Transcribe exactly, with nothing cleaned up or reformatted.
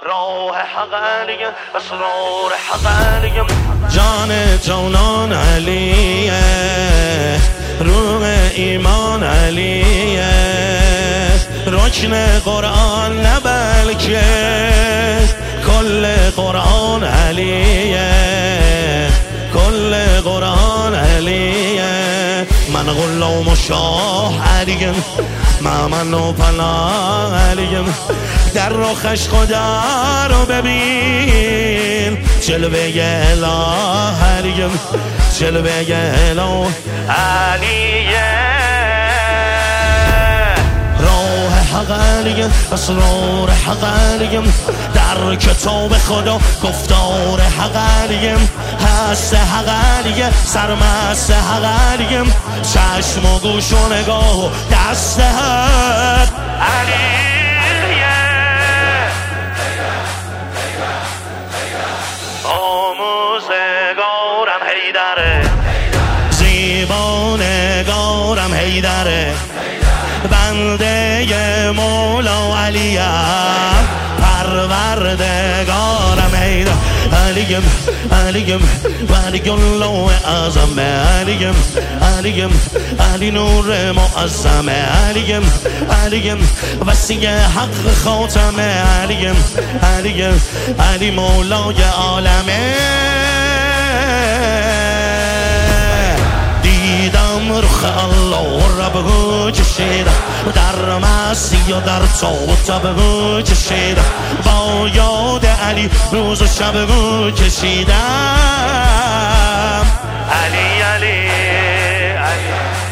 راه حق علیه اسرار حق علیه جان جانان علیه روح ایمان علیه رکن قرآن نه بلکه کل قرآن علیه کل قرآن علیه من غلام و شاه علیه مامن و پناه علیه در رخش خدا رو ببین جلوه اله علیه جلوه اله علیه راه حق علیه اسرار حق علیه در کتاب خدا گفتار حق علیه هست حق علیه سرمست حق علیه چشم و گوش و نگاه و دست حق علیه آموزگارم حیدره زیبانگارم حیدره بنده مولا علیه پروردگارم حیدر علیم علیم ولی الله اعظم علیم علیم علی نور معظم علیم علیم وسیع حق خاتم علیم علیم علی مولای عالمه دیدم رخ الله رب کشیدم در مسیح و در تابوت تب کشیدم با یاد علی روز و شب کشیدم علی علی علی